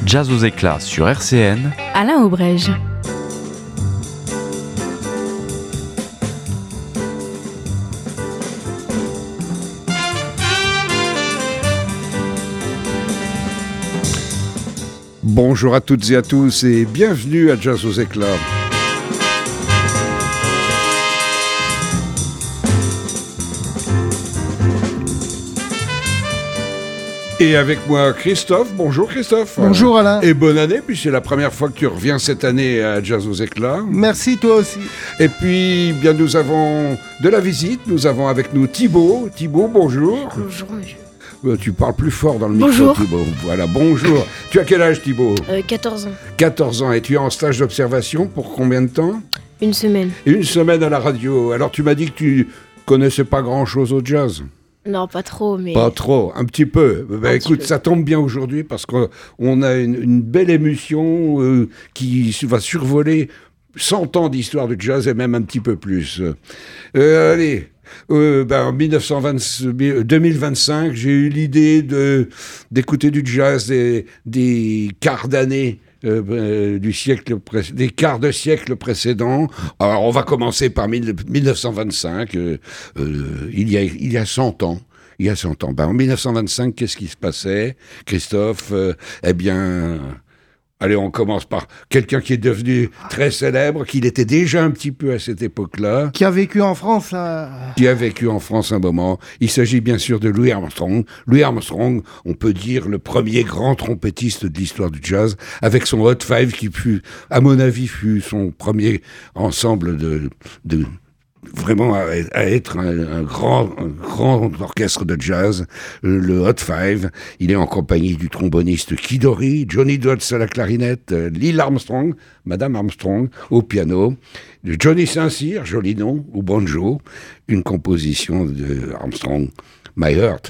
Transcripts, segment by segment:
Jazz aux éclats sur RCN. Alain Aubrège. Bonjour à toutes et à tous et bienvenue à Jazz aux éclats. Et avec moi Christophe. Bonjour Christophe. Bonjour Alain. Et bonne année, puis c'est la première fois que tu reviens cette année à Jazz aux éclats. Merci, toi aussi. Et puis, bien, nous avons de la visite. Nous avons avec nous Thibaut. Thibaut, bonjour. Bonjour monsieur. Tu parles plus fort dans le micro, Bonjour. Thibaut. Voilà, bonjour. Tu as quel âge, Thibaut ? 14 ans. 14 ans. Et tu es en stage d'observation pour combien de temps ? Une semaine. Une semaine à la radio. Alors, tu m'as dit que tu connaissais pas grand-chose au jazz. Non, pas trop, mais... Pas trop, un petit peu. Écoute, peu. ça tombe bien aujourd'hui parce qu'on a une belle émission qui va survoler 100 ans d'histoire du jazz et même un petit peu plus. Allez, en 2025, j'ai eu l'idée d'écouter du jazz des quarts d'année des quarts de siècle précédents. Alors, on va commencer par 1925, il y a 100 ans. Il y a 100 ans. En 1925, qu'est-ce qui se passait, Christophe ? Allez, on commence par quelqu'un qui est devenu très célèbre, qu'il était déjà un petit peu à cette époque-là. Qui a vécu en France Qui a vécu en France un moment. Il s'agit bien sûr de Louis Armstrong. Louis Armstrong, on peut dire le premier grand trompettiste de l'histoire du jazz, avec son Hot Five qui fut, à mon avis, fut son premier ensemble de vraiment à être un grand orchestre de jazz, le Hot Five. Il est en compagnie du tromboniste Kid Ory, Johnny Dodds à la clarinette, Lil Armstrong, Madame Armstrong au piano, Johnny Saint-Cyr, joli nom, au banjo, une composition de Armstrong, My Heart.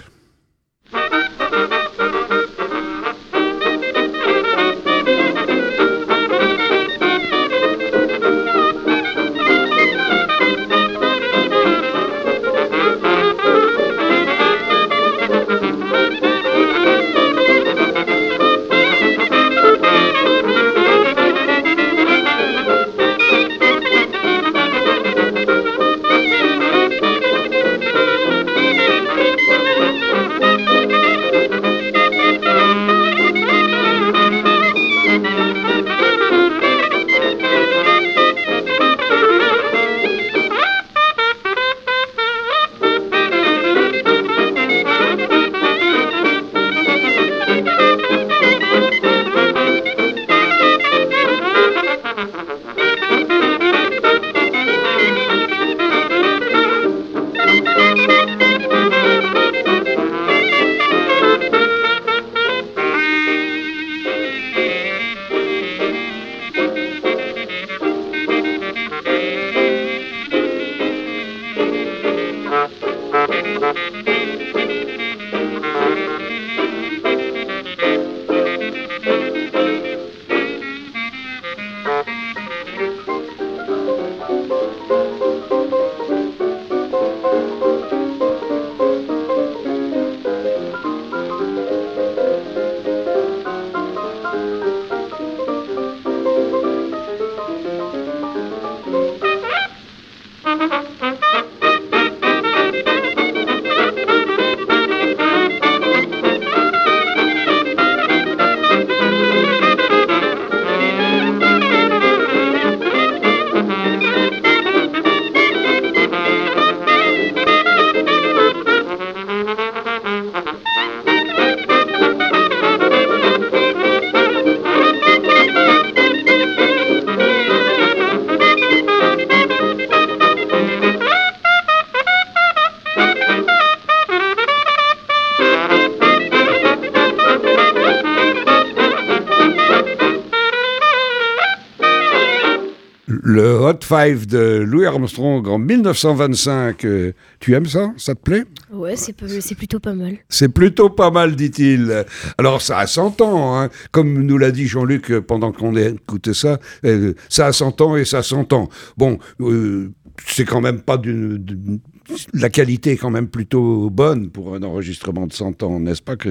Le Hot Five de Louis Armstrong en 1925. Tu aimes ça ? Ça te plaît ? Ouais, c'est plutôt pas mal. C'est plutôt pas mal, dit-il. Alors, ça a 100 ans, hein. Comme nous l'a dit Jean-Luc pendant qu'on écoutait ça, ça a 100 ans et ça s'entend. Bon, c'est quand même pas la qualité est quand même plutôt bonne pour un enregistrement de 100 ans, n'est-ce pas, Christophe ?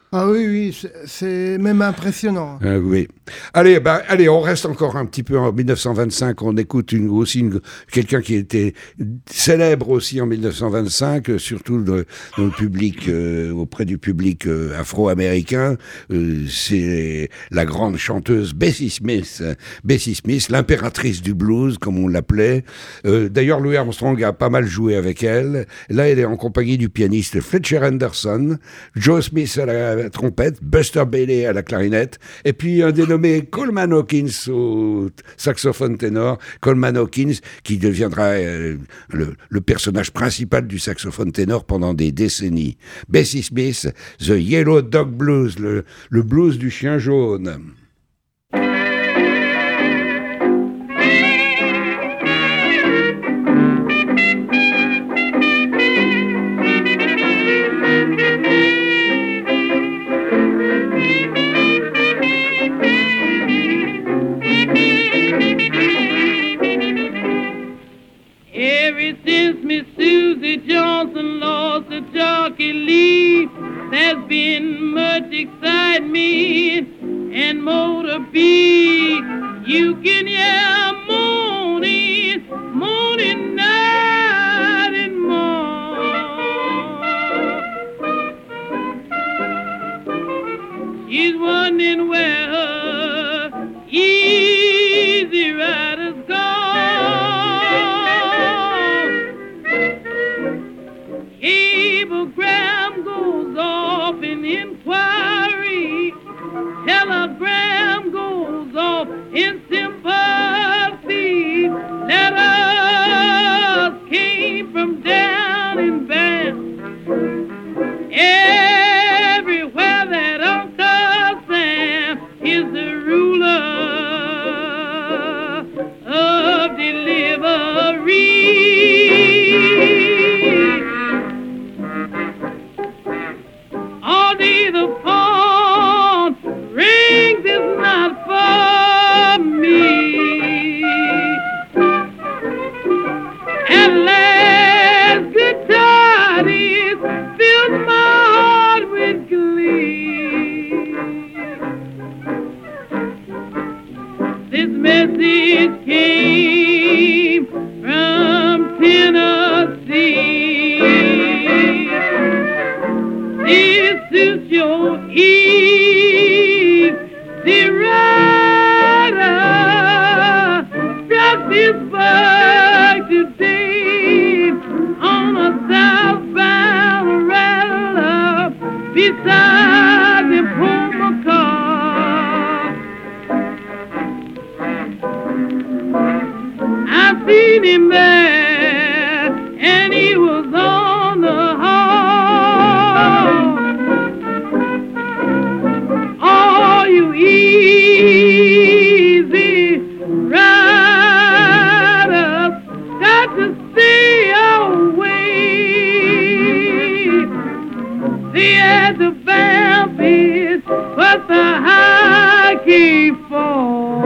Ah oui, oui, c'est même impressionnant. Oui. Allez, on reste encore un petit peu en 1925. On écoute quelqu'un qui était célèbre aussi en 1925, surtout dans le public, auprès du public afro-américain. C'est la grande chanteuse Bessie Smith. Bessie Smith, l'impératrice du blues, comme on l'appelait. D'ailleurs, Louis Armstrong a pas mal joué avec elle. Là, elle est en compagnie du pianiste Fletcher Henderson, Joe Smith à la trompette, Buster Bailey à la clarinette, et puis un dénommé Coleman Hawkins au saxophone ténor. Coleman Hawkins qui deviendra le personnage principal du saxophone ténor pendant des décennies. Bessie Smith, The Yellow Dog Blues, le blues du chien jaune. Johnson lost to Jockey Lee. There's been much excitement and more to be. You can hear moaning, moaning night and morn. She's wondering where her easy rider's gone. Cablegram goes off in inquiry. Telegram goes off in sympathy. Letters came from down in Van. Everywhere that Uncle Sam is the ruler of delivery. All day the phone rings, is not for me. At last, good tidings fills my heart with glee. This message came from Tennessee. This is your easy rider. Struck this bug today on a southbound rattler beside the Puma car. I seen him there, and he was on the hall. All you easy riders got to stay away. They had the vampires, but the high can't fall.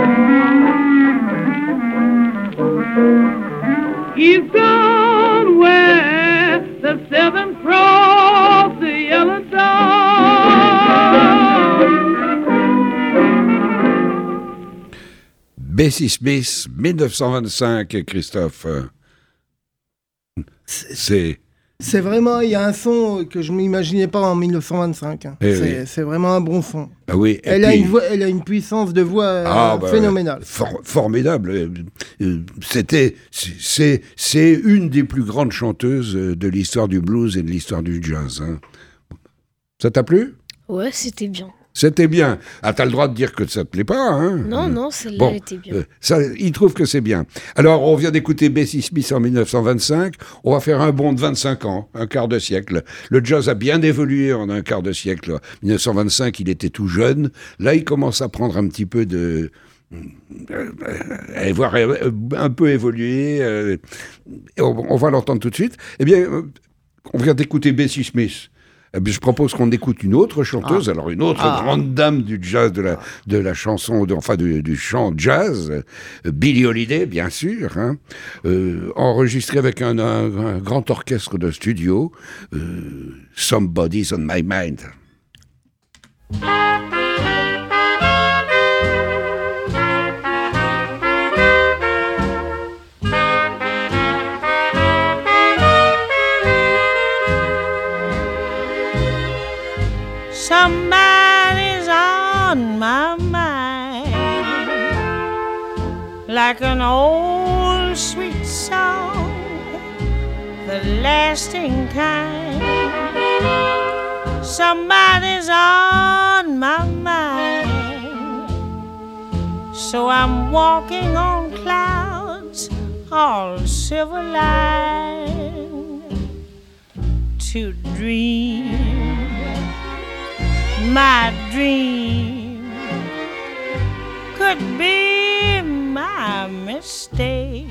He's gone where the seven cross the yellow dawn. Bessie Smith, 1925, Christophe. C'est vraiment, il y a un son que je ne m'imaginais pas en 1925. Hein. C'est vraiment un bon son. Ah oui, elle a une puissance de voix phénoménale. Formidable. C'est une des plus grandes chanteuses de l'histoire du blues et de l'histoire du jazz. Hein. Ça t'a plu ? Ouais, c'était bien. C'était bien. Ah, t'as le droit de dire que ça te plaît pas, hein ? Non, celle-là, elle était bien. Il trouve que c'est bien. Alors, on vient d'écouter Bessie Smith en 1925. On va faire un bond de 25 ans, un quart de siècle. Le jazz a bien évolué en un quart de siècle. En 1925, il était tout jeune. Là, il commence à prendre un petit peu de... voir un peu évoluer. On va l'entendre tout de suite. Eh bien, on vient d'écouter Bessie Smith. Je propose qu'on écoute une autre chanteuse, alors une autre grande dame du jazz, de la chanson, du chant jazz, Billie Holiday, bien sûr, hein, enregistrée avec un grand orchestre de studio, Somebody's on My Mind. Somebody's on my mind, like an old sweet song, the lasting kind. Somebody's on my mind, so I'm walking on clouds, all silver lined, to dream my dream could be my mistake,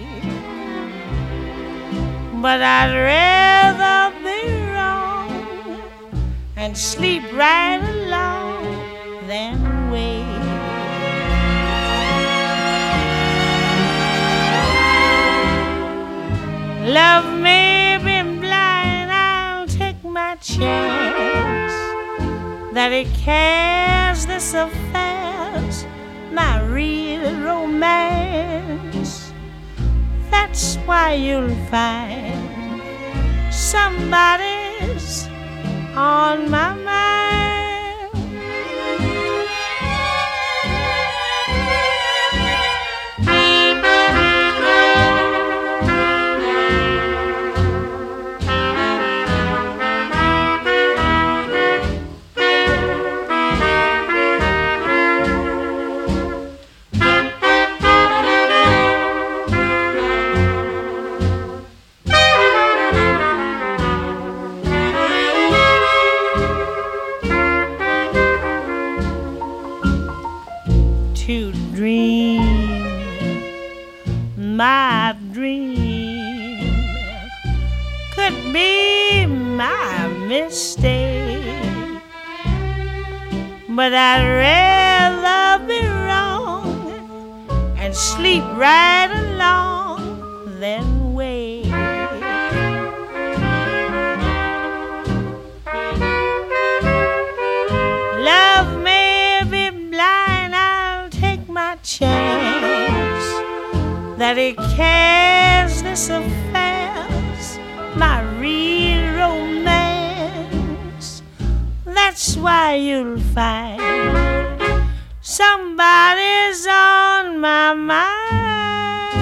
but I'd rather be wrong and sleep right along than wait. Love may be blind, I'll take my chance that it cares this affair's my real romance. That's why you'll find somebody's on my mind. My dream could be my mistake, but I'd rather be wrong and sleep right along than wait. Love may be blind, I'll take my chance that it cares this affair's my real romance. That's why you'll find somebody's on my mind.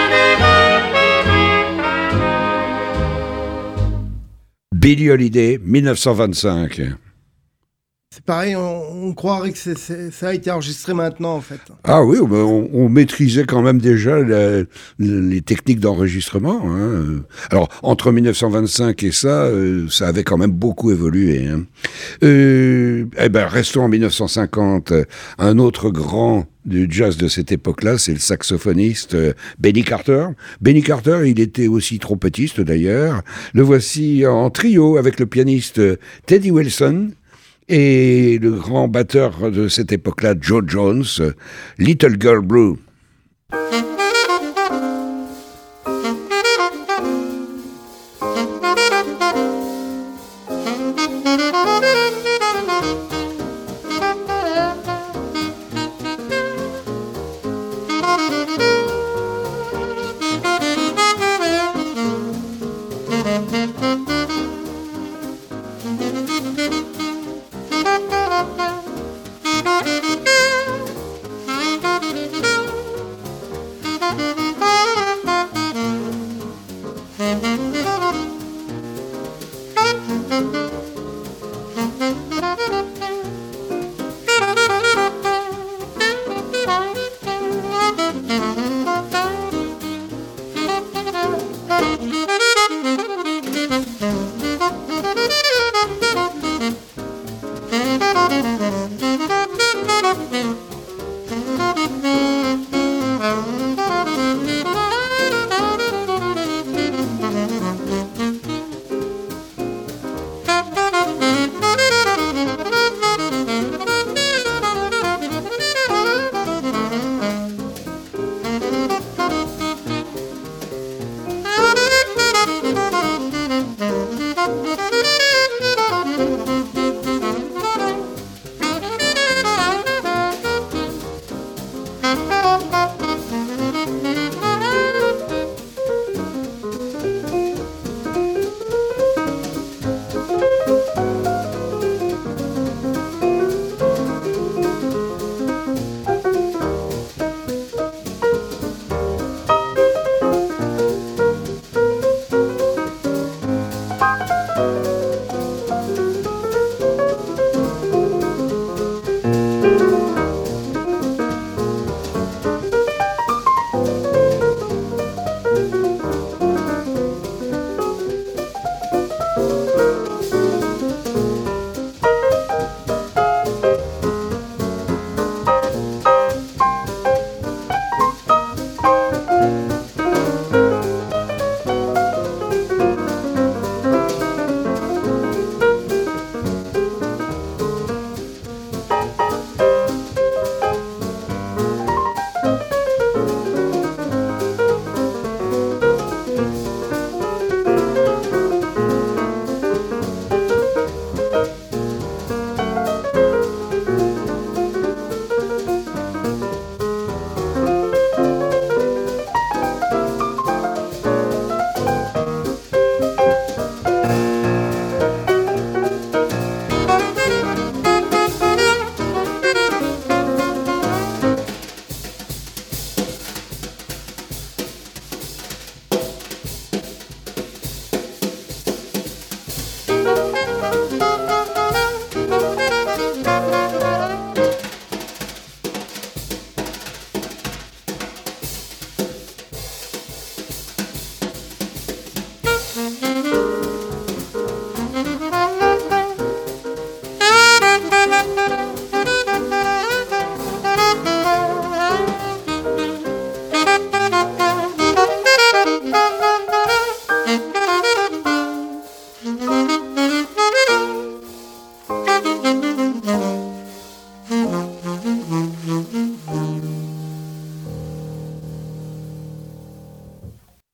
Billie Holiday, 1925. C'est pareil, on croirait que ça a été enregistré maintenant, en fait. Ah oui, on maîtrisait quand même déjà les techniques d'enregistrement. Hein. Alors, entre 1925 et ça avait quand même beaucoup évolué. Hein. Restons en 1950. Un autre grand du jazz de cette époque-là, c'est le saxophoniste Benny Carter. Benny Carter, il était aussi trompettiste d'ailleurs. Le voici en trio avec le pianiste Teddy Wilson et le grand batteur de cette époque-là, Joe Jones, Little Girl Blue.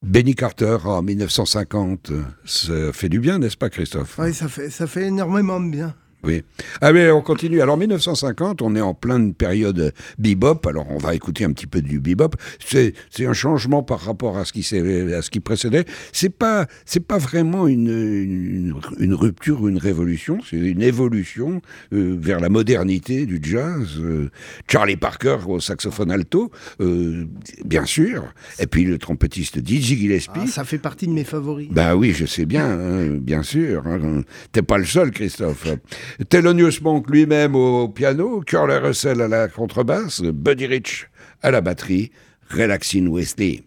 Benny Carter en 1950, ça fait du bien, n'est-ce pas, Christophe? Oui, ça fait énormément de bien. Oui. Ah mais on continue. Alors 1950, on est en pleine période bebop. Alors on va écouter un petit peu du bebop. C'est un changement par rapport à ce qui précédait. C'est pas vraiment une rupture ou une révolution. C'est une évolution vers la modernité du jazz. Charlie Parker au saxophone alto, bien sûr. Et puis le trompettiste Dizzy Gillespie. Ah, ça fait partie de mes favoris. Bah oui, je sais bien, bien sûr. T'es pas le seul, Christophe. Thelonious Monk lui-même au piano, Curly Russell à la contrebasse, Buddy Rich à la batterie, Relaxin' Wesley.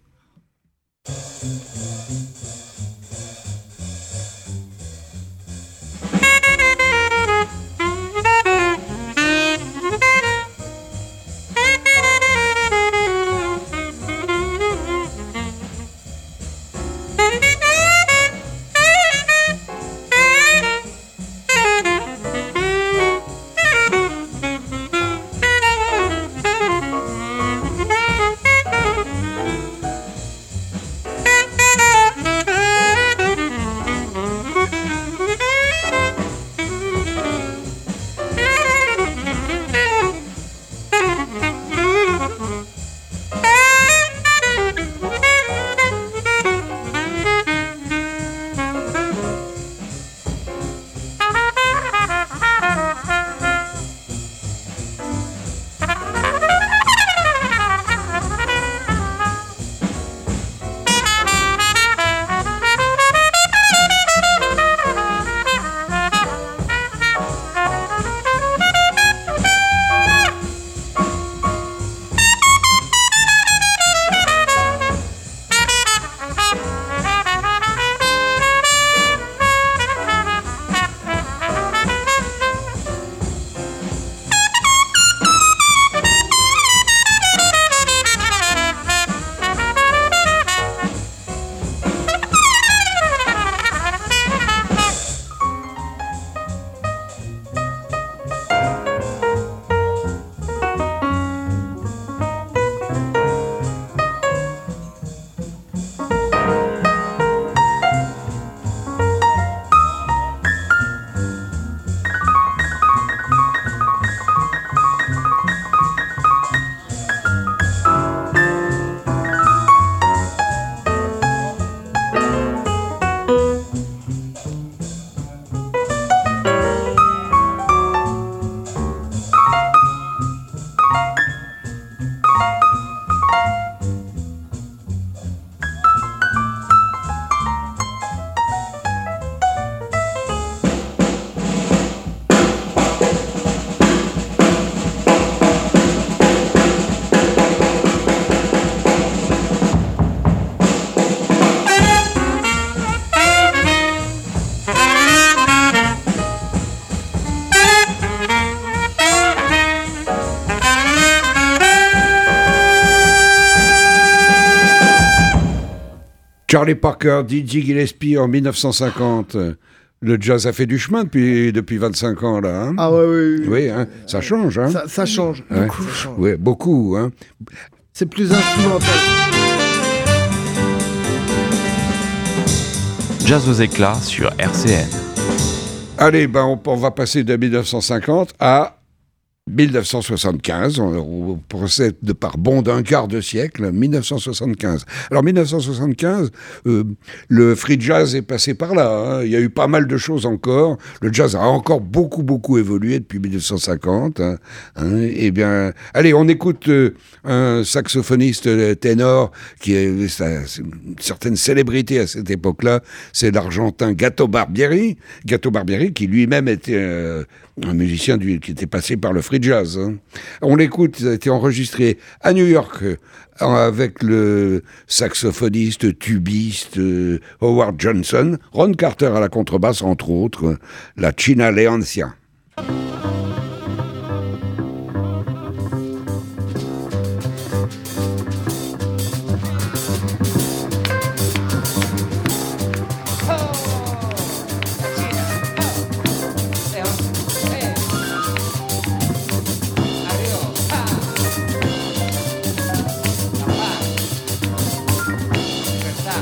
Charlie Parker, Dizzy Gillespie en 1950. Le jazz a fait du chemin depuis 25 ans, là. Hein. Ah oui. Oui, hein, ça change. Hein. Ça change. Ouais. Beaucoup. Ça change. Ouais, beaucoup. Hein. C'est plus instrumental. Jazz aux éclats sur RCN. Allez, on va passer de 1950 à 1975, on procède de par bond d'un quart de siècle, 1975. Alors 1975, le free jazz est passé par là, hein. Il y a eu pas mal de choses encore, le jazz a encore beaucoup évolué depuis 1950. Hein. Eh bien, allez, on écoute un saxophoniste ténor qui est une certaine célébrité à cette époque-là, c'est l'Argentin Gato Barbieri qui lui-même était un musicien qui était passé par le free jazz. Hein. On l'écoute, ça a été enregistré à New York avec le saxophoniste, tubiste Howard Johnson, Ron Carter à la contrebasse, entre autres, la China Leoncia. Stop.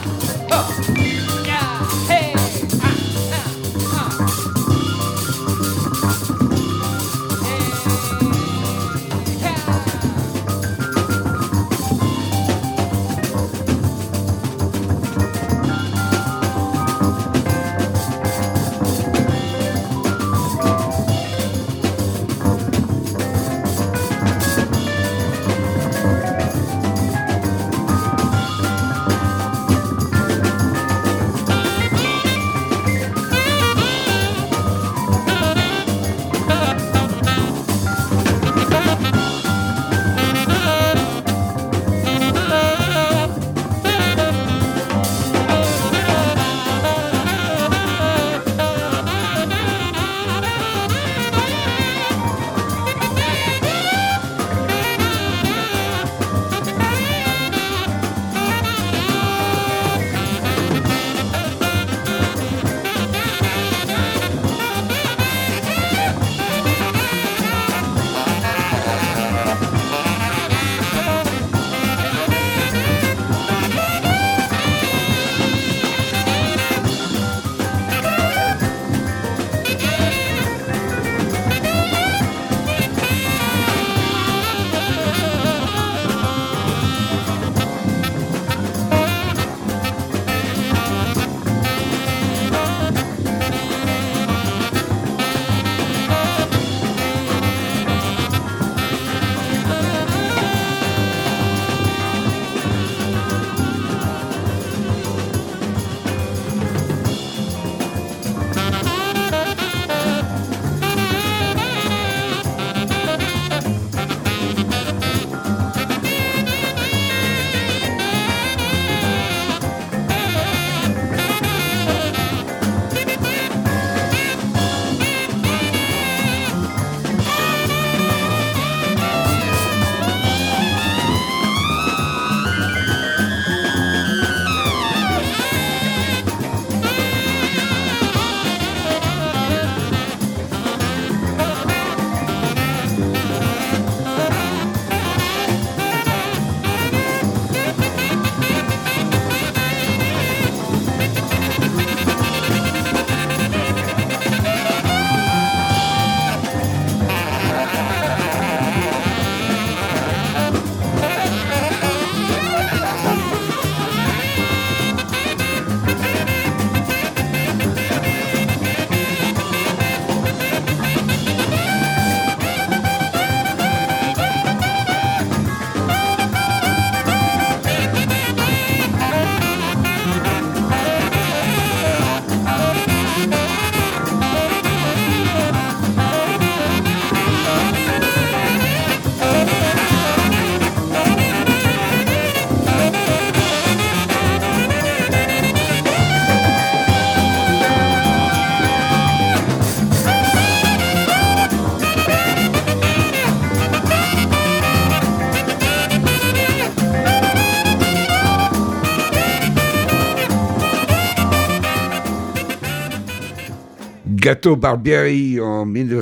Gato Barbieri en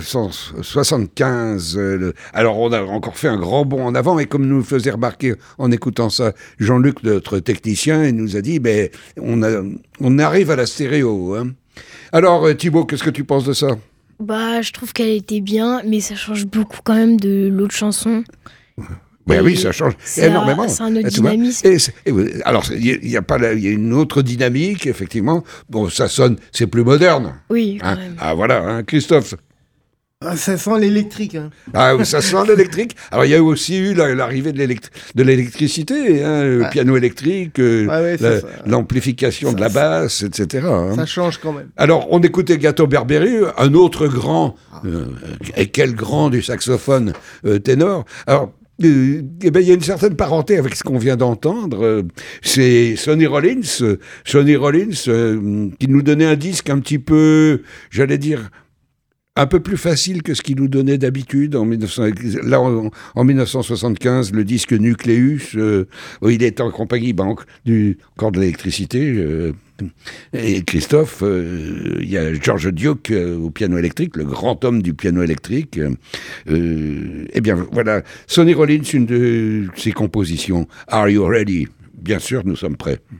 1975. Alors, on a encore fait un grand bond en avant, et comme nous le faisait remarquer en écoutant ça, Jean-Luc, notre technicien, il nous a dit, on arrive à la stéréo. Hein. Alors, Thibaut, qu'est-ce que tu penses de ça ? Je trouve qu'elle était bien, mais ça change beaucoup quand même de l'autre chanson. Oui, ça change énormément. C'est un autre dynamisme. Alors, il y a une autre dynamique, effectivement. Bon, ça sonne, c'est plus moderne. Oui, quand même. Ah, voilà, hein, Christophe. Ça sent l'électrique. Hein. Ah, ça sent l'électrique. Alors, il y a aussi eu l'arrivée de l'électricité, hein, le piano électrique, l'amplification de la basse, etc. Hein. Ça change quand même. Alors, on écoutait Gato Barbieri, un autre grand, et quel grand du saxophone ténor. Alors, il y a une certaine parenté avec ce qu'on vient d'entendre. C'est Sonny Rollins qui nous donnait un disque un petit peu, j'allais dire, un peu plus facile que ce qu'il nous donnait d'habitude. En 1975, le disque Nucleus, où il est en compagnie encore de l'électricité. Et Christophe, il y a George Duke au piano électrique, le grand homme du piano électrique. Eh bien, voilà, Sonny Rollins, une de ses compositions, Are You Ready ? Bien sûr, nous sommes prêts.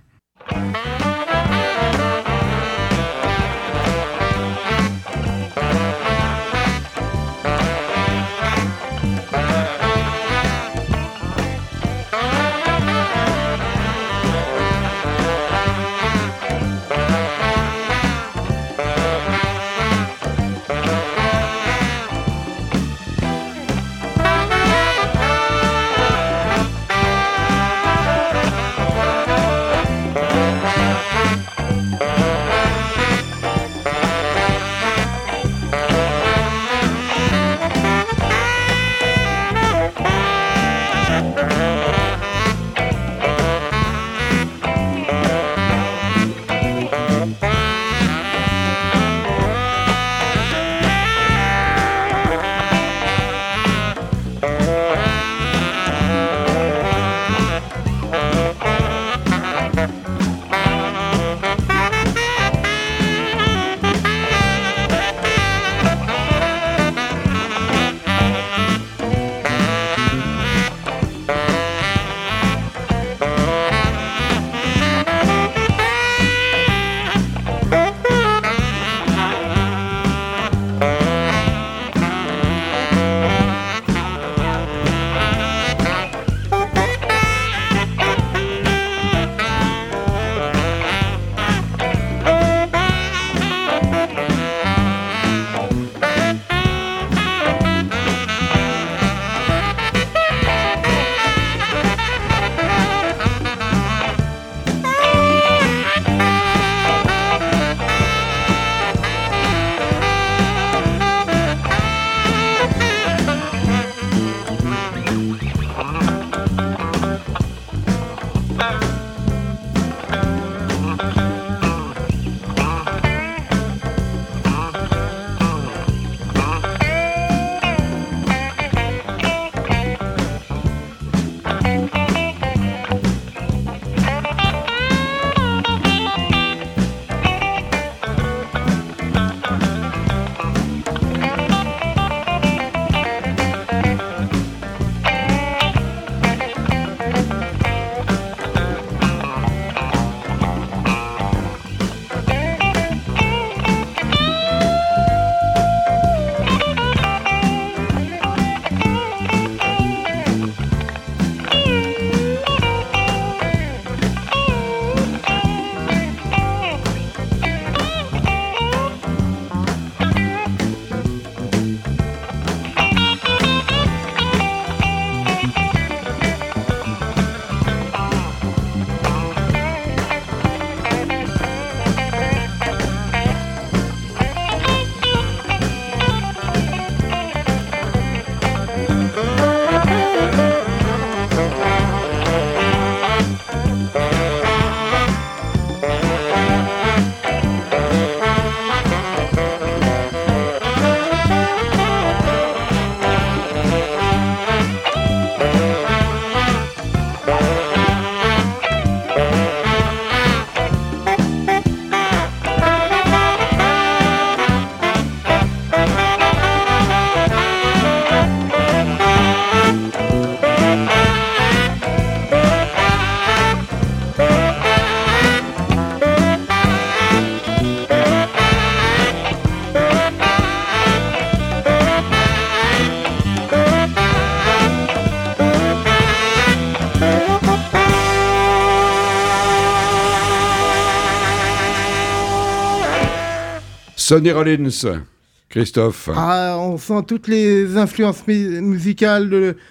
Sonny Rollins, Christophe. Ah, on sent toutes les influences musicales,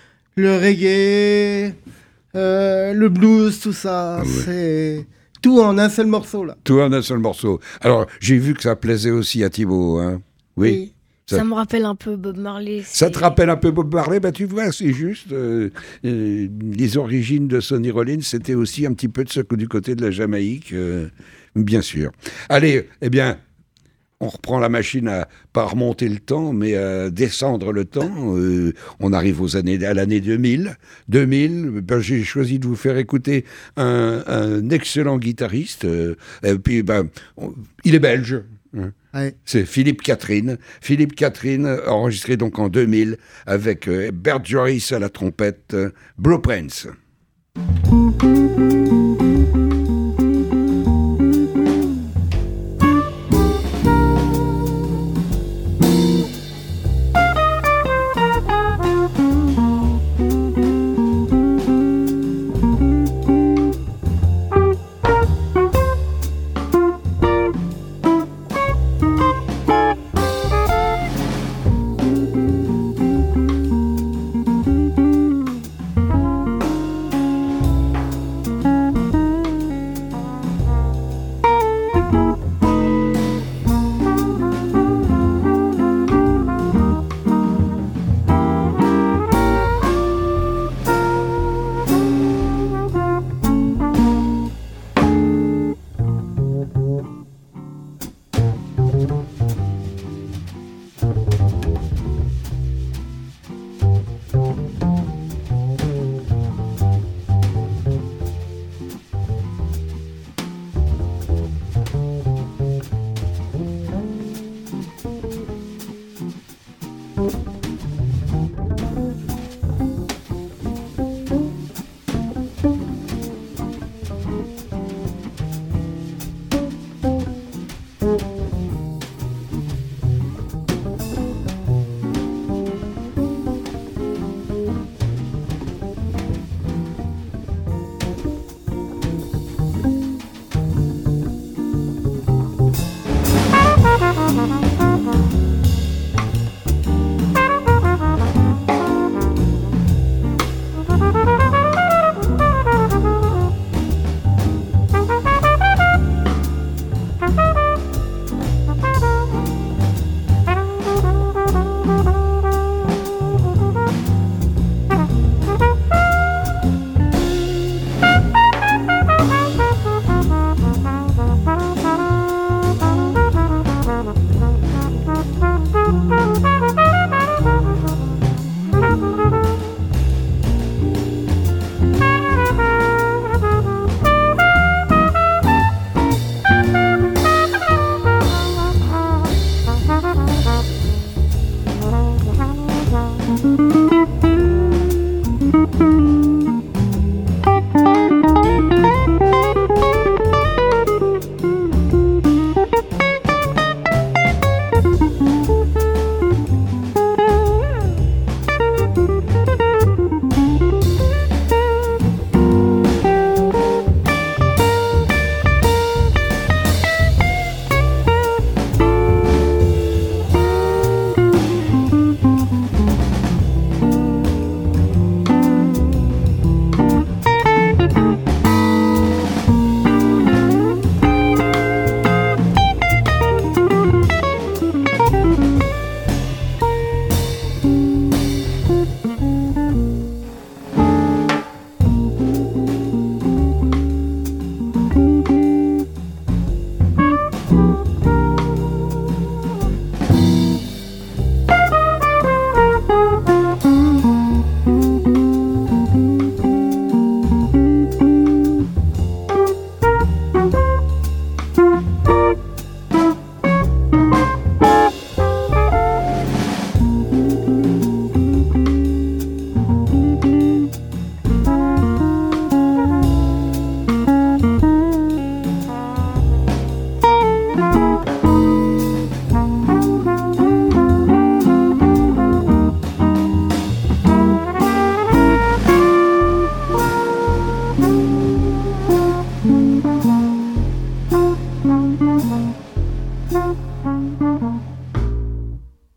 le reggae, le blues, tout ça. Ouais. C'est tout en un seul morceau, là. Tout en un seul morceau. Alors, j'ai vu que ça plaisait aussi à Thibaut, hein. Oui. Ça me rappelle un peu Bob Marley. Ça te rappelle un peu Bob Marley? Bah, tu vois, c'est juste. Les origines de Sonny Rollins, c'était aussi un petit peu du côté de la Jamaïque, bien sûr. Allez, eh bien, on reprend la machine à pas remonter le temps, mais à descendre le temps. On arrive à l'année 2000. Ben, j'ai choisi de vous faire écouter un excellent guitariste. Et puis, ben, il est belge. Hein. Ouais. C'est Philippe Catherine. Philippe Catherine, enregistré donc en 2000 avec Bert Joyce à la trompette, Blueprints.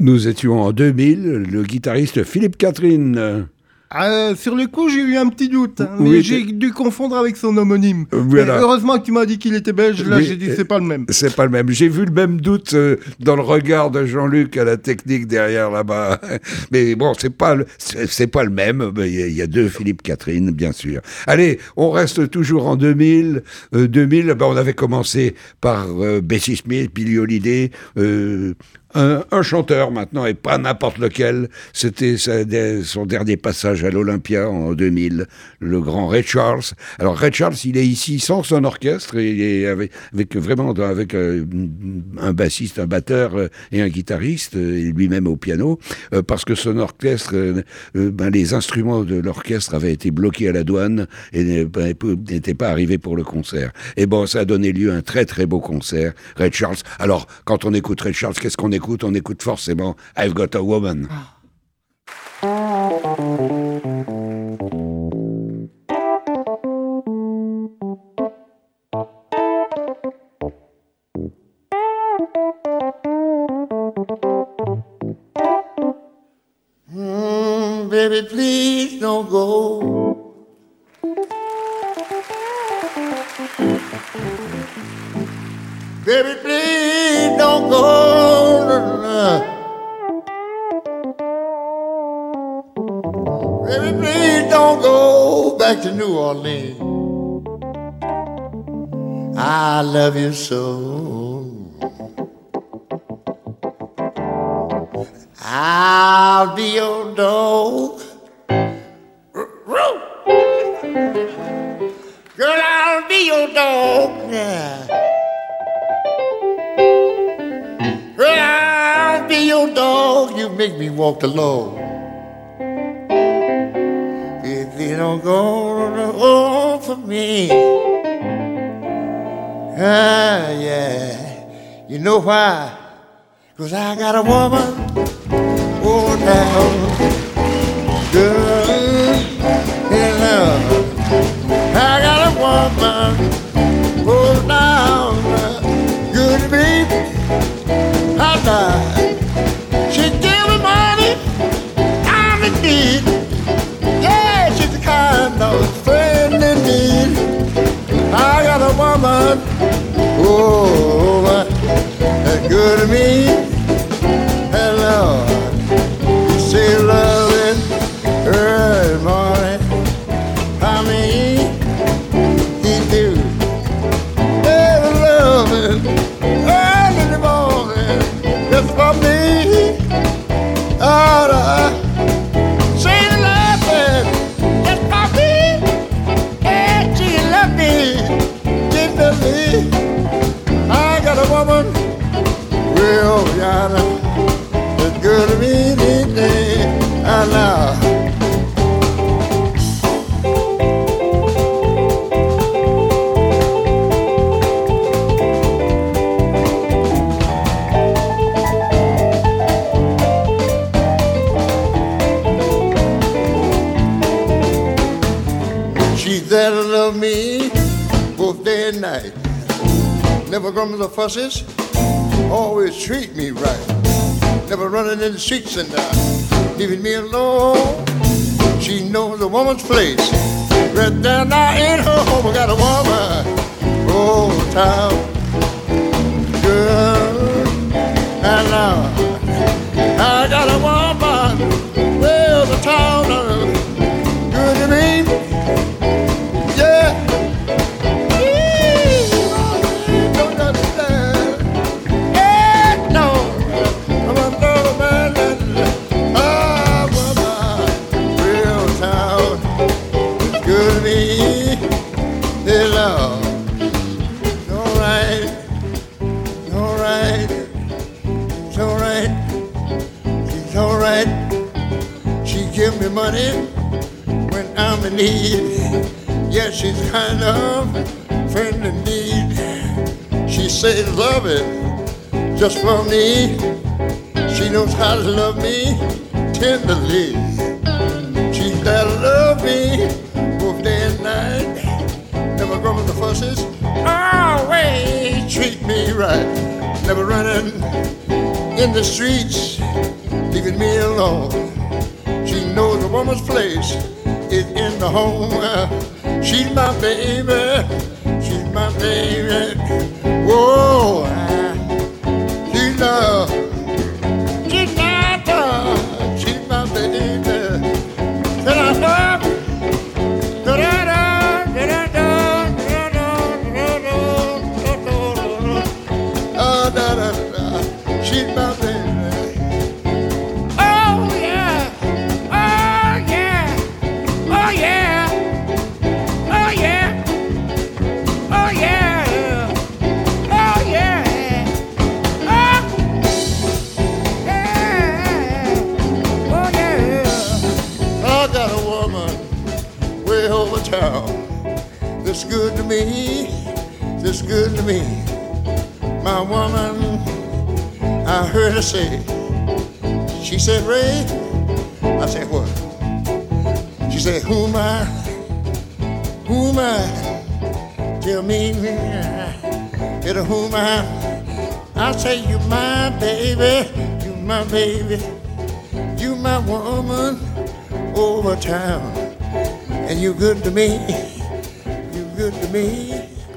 Nous étions en 2000, le guitariste Philippe Catherine. Sur le coup, j'ai eu un petit doute, hein, mais Oui, j'ai dû confondre avec son homonyme. Voilà. Mais heureusement que tu m'as dit qu'il était belge, là Oui, j'ai dit c'est pas le même. C'est pas le même. J'ai vu le même doute dans le regard de Jean-Luc à la technique derrière là-bas. Mais bon, c'est pas le même. Il y a deux Philippe Catherine, bien sûr. Allez, on reste toujours en 2000. 2000, on avait commencé par Bessie Smith, Billie Holiday. Un chanteur maintenant, et pas n'importe lequel. C'était son dernier passage à l'Olympia en 2000, le grand Ray Charles. Alors Ray Charles, il est ici sans son orchestre, et il est avec un bassiste, un batteur et un guitariste, et lui-même au piano, parce que son orchestre, les instruments de l'orchestre avaient été bloqués à la douane et n'étaient pas arrivés pour le concert. Et bon, ça a donné lieu à un très très beau concert, Ray Charles. Alors, quand on écoute Ray Charles, qu'est-ce qu'on écoute? On écoute forcément I've Got a Woman. Baby, please don't go. Baby, please don't go. Baby, please don't go back to New Orleans. I love you so. I'll be your dog. Girl, I'll be your dog. Yeah. Girl, I'll be your dog. You make me walk the Lord. If you don't go for me, yeah. You know why? 'Cause I got a woman, oh now, good in love. I got a woman, oh now, good baby. I died. She give me money, I'm in need. Yeah, she's the kind of friend in need. I got a woman, oh, that's good to me. Hello, you say loving early morning. I mean, you do. Ever loving early in the morning. Just for me. Oh, say loving just for me. And she love me tenderly. I got a woman real yonder. Good to me today, I know. She's there to love me both day and night. Never grumbles or fusses, always treat me right. Never running in the streets and leaving me alone. She knows a woman's place. Right down now in her home, I got a woman. Oh, town girl, and now I got a woman. Well, the town good to me. Yeah. Don't understand. Yeah, no. Give me money when I'm in need. Yeah, she's kind of friend in need. She says love it just for me. She knows how to love me tenderly. She's there to love me both day and night. Never grumble the fusses, always treat me right. Never running in the streets leaving me alone. She knows a woman's place is in the home. She's my baby, she's my baby. Whoa, she's love, she's my love, she's my baby. Said I love you. She's my baby. Oh yeah, oh yeah, oh yeah, oh yeah, oh yeah, oh yeah, oh yeah. I got a woman way over town that's good to me, that's good to me. My woman, I heard her say, she said, Ray, I said, what? She said, who am I? Tell me, who am I say, you my baby, you my baby, you my woman over town, and you good to me, you good to me.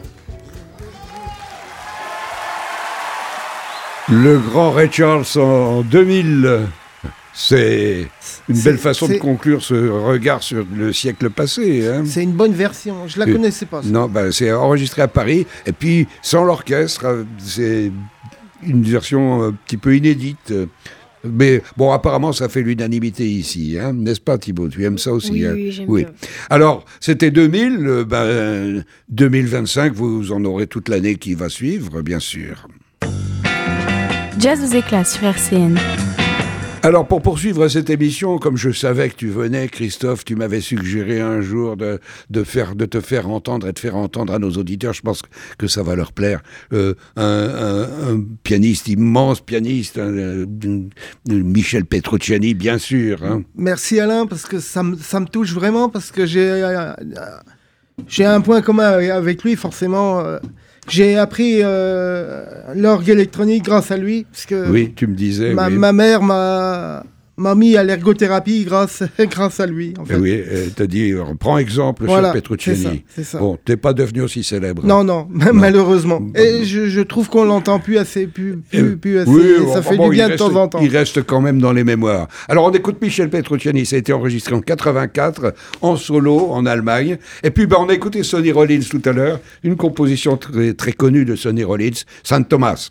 Le grand Ray Charles en 2000, c'est une belle façon de conclure ce regard sur le siècle passé. Hein. C'est une bonne version, je la connaissais pas. Ça. Non, c'est enregistré à Paris, et puis sans l'orchestre, c'est une version un petit peu inédite. Mais bon, apparemment, ça fait l'unanimité ici, hein, n'est-ce pas Thibaut? Tu aimes ça aussi? Oui, hein? oui, j'aime oui. bien. Alors, c'était 2000, 2025, vous en aurez toute l'année qui va suivre, bien sûr. Jazz aux éclats sur RCN. Alors, pour poursuivre cette émission, comme je savais que tu venais, Christophe, tu m'avais suggéré un jour de te faire entendre et de faire entendre à nos auditeurs, je pense que ça va leur plaire, un pianiste, immense pianiste, Michel Petrucciani, bien sûr. Hein. Merci Alain, parce que ça me touche vraiment, parce que j'ai un point commun avec lui, forcément. J'ai appris l'orgue électronique grâce à lui. Parce que oui, tu me disais. Ma mère m'a mis à l'ergothérapie grâce à lui. En fait. Oui, t'as dit, prends exemple sur Petrucciani. C'est ça. Bon, t'es pas devenu aussi célèbre. Non, malheureusement. Et je trouve qu'on l'entend plus assez. Oui, ça fait du bien de temps en temps. Il reste quand même dans les mémoires. Alors, on écoute Michel Petrucciani. Ça a été enregistré en 84, en solo, en Allemagne. Et puis, on a écouté Sonny Rollins tout à l'heure. Une composition très, très connue de Sonny Rollins, Saint Thomas.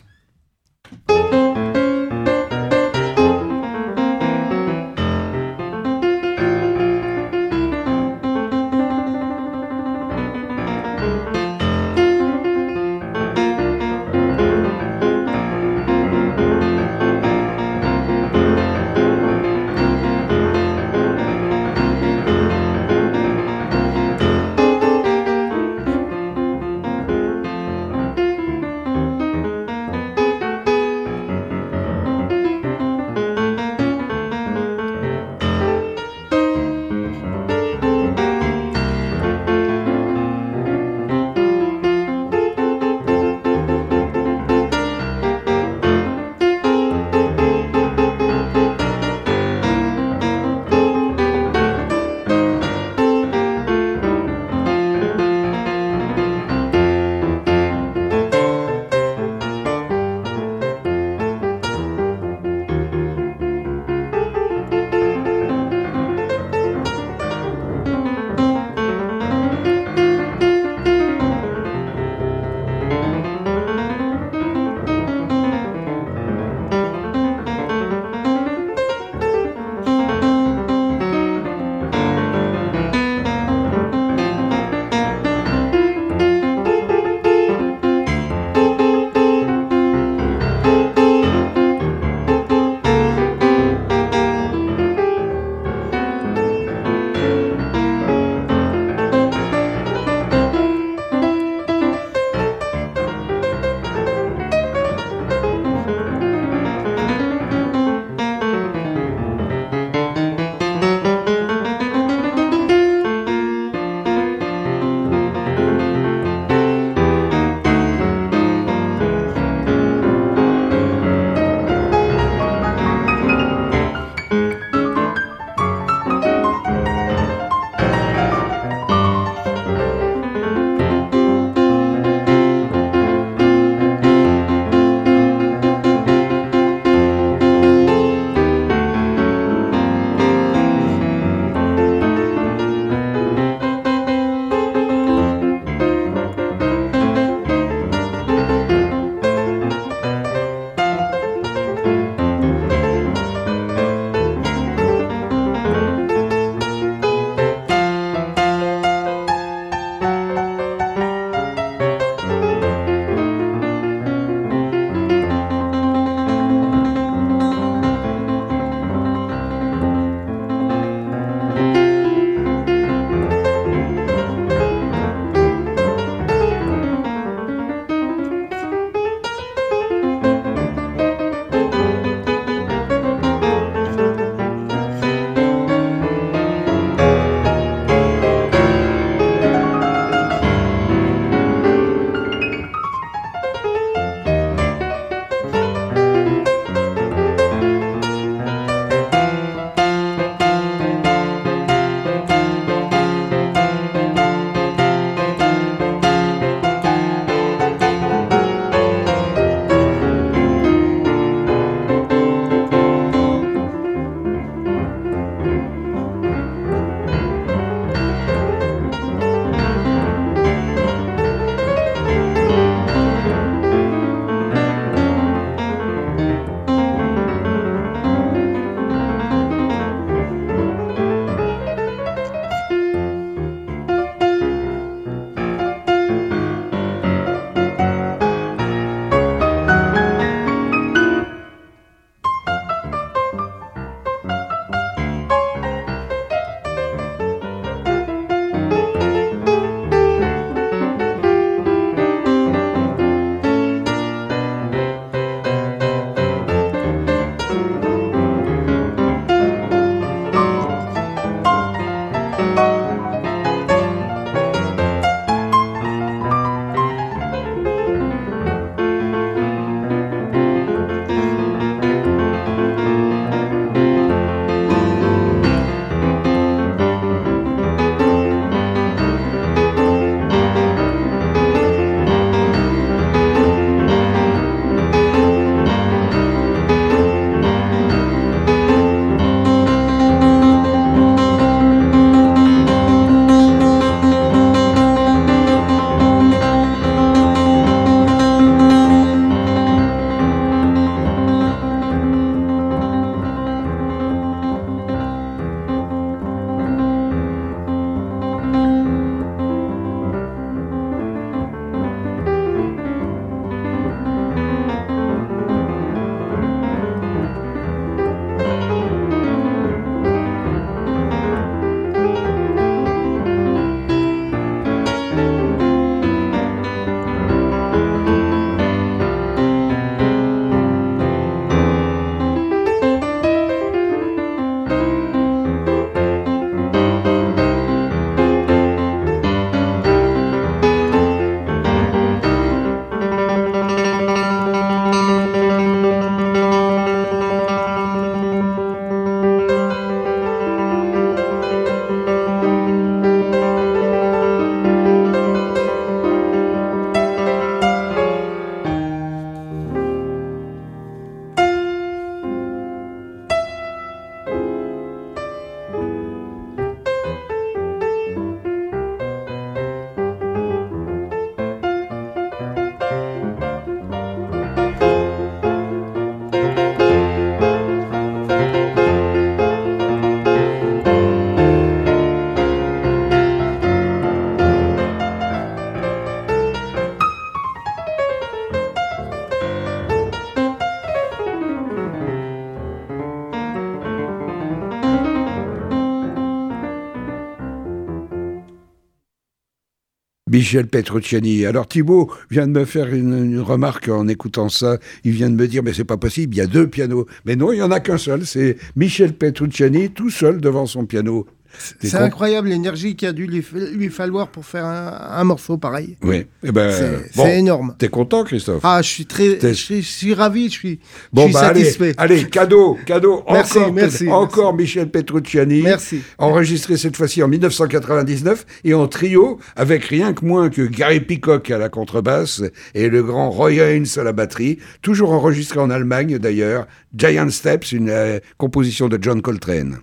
Michel Petrucciani. Alors Thibaut vient de me faire une remarque en écoutant ça. Il vient de me dire, mais c'est pas possible, il y a 2 pianos. Mais non, il y en a qu'un seul. C'est Michel Petrucciani tout seul devant son piano. C'est incroyable l'énergie qu'il a dû lui falloir pour faire un morceau pareil. Oui, eh ben, c'est énorme. T'es content, Christophe? Ah, je suis ravi, je suis satisfait. Allez, cadeau. Merci. Encore Michel Petrucciani. Merci. Enregistré cette fois-ci en 1999 et en trio avec rien que moins que Gary Peacock à la contrebasse et le grand Roy Haynes à la batterie. Toujours enregistré en Allemagne d'ailleurs. Giant Steps, une composition de John Coltrane.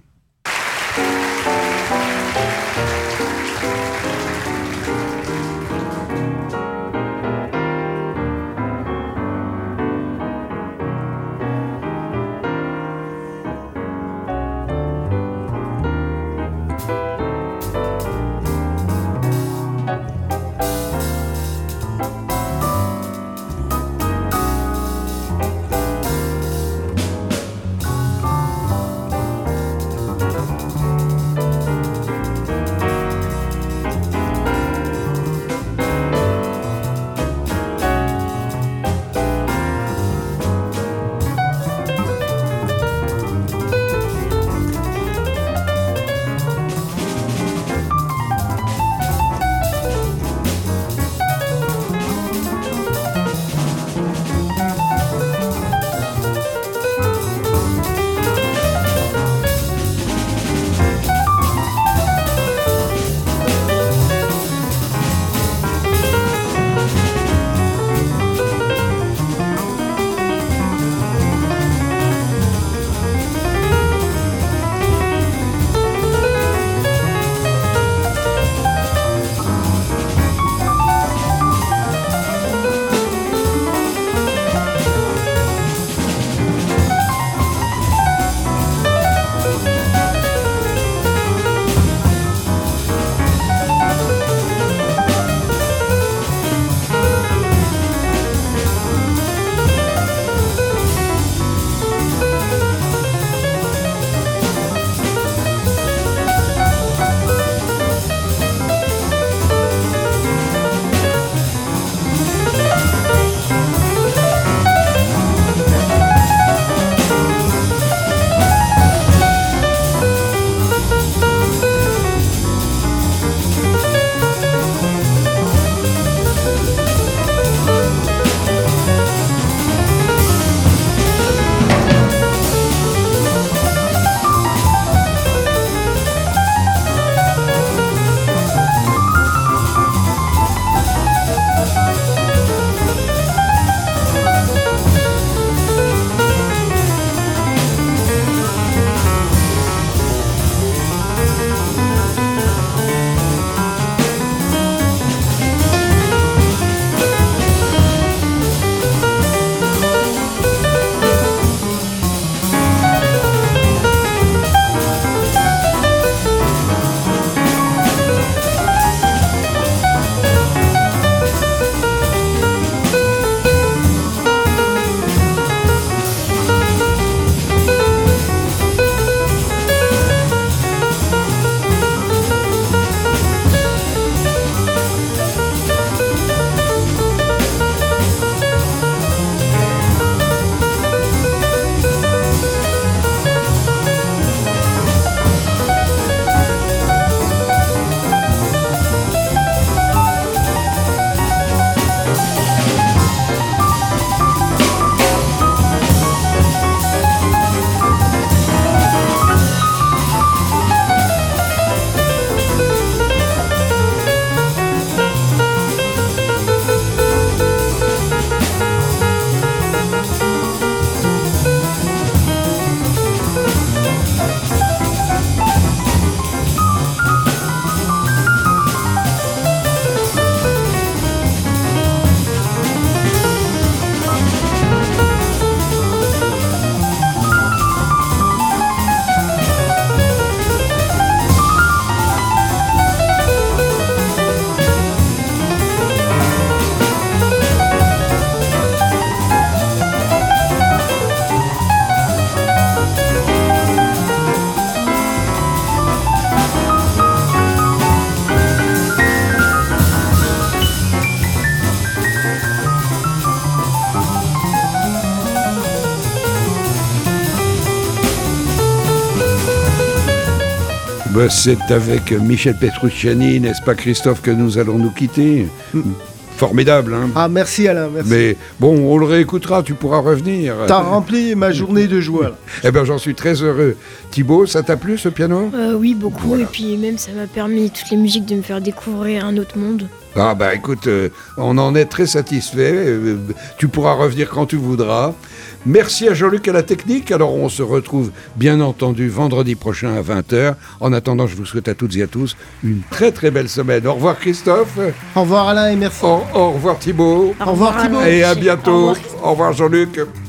Ben, c'est avec Michel Petrucciani, n'est-ce pas Christophe, que nous allons nous quitter. Formidable, hein. Ah, merci Alain, merci. Mais bon, on le réécoutera, tu pourras revenir. T'as rempli ma journée de joie. Là. Eh bien, j'en suis très heureux. Thibaut, ça t'a plu ce piano ? Oui, beaucoup. Voilà. Et puis même, ça m'a permis, toutes les musiques, de me faire découvrir un autre monde. Ah bah écoute, on en est très satisfait. Tu pourras revenir quand tu voudras. Merci à Jean-Luc à la technique. Alors on se retrouve bien entendu vendredi prochain à 20h. En attendant, je vous souhaite à toutes et à tous une très très belle semaine. Au revoir Christophe. Au revoir Alain et merci. Au revoir Thibaut. Au revoir Thibaut. Et à bientôt. Au revoir Jean-Luc.